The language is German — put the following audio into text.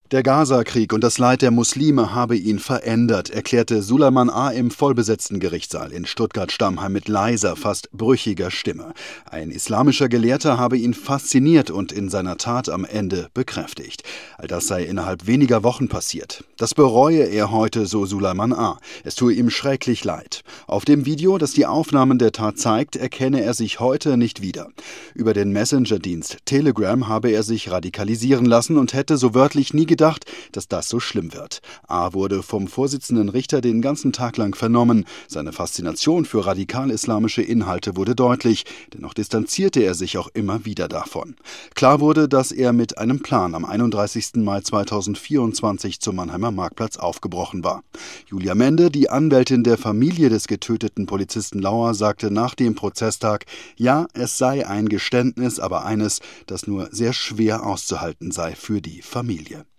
Der Gaza-Krieg und das Leid der Muslime habe ihn verändert, erklärte Sulaiman A. im vollbesetzten Gerichtssaal in Stuttgart-Stammheim mit leiser, fast brüchiger Stimme. Ein islamischer Gelehrter habe ihn fasziniert und in seiner Tat am Ende bekräftigt. All das sei innerhalb weniger Wochen passiert. Das bereue er heute, so Sulaiman A. Es tue ihm schrecklich leid. Auf dem Video, das die Aufnahmen der Tat zeigt, erkenne er sich heute nicht wieder. Über den Messenger-Dienst Telegram habe er sich radikalisieren lassen und hätte so wörtlich nie gedacht, dass das so schlimm wird. A. wurde vom Vorsitzenden Richter den ganzen Tag lang vernommen. Seine Faszination für radikal-islamische Inhalte wurde deutlich, dennoch distanzierte er sich auch immer wieder davon. Klar wurde, dass er mit einem Plan am 31. Mai 2024 zum Mannheimer Marktplatz aufgebrochen war. Julia Mende, die Anwältin der Familie des getöteten Polizisten Lauer, sagte nach dem Prozesstag, ja, es sei ein Geständnis, aber eines, das nur sehr schwer auszuhalten sei für die Familie.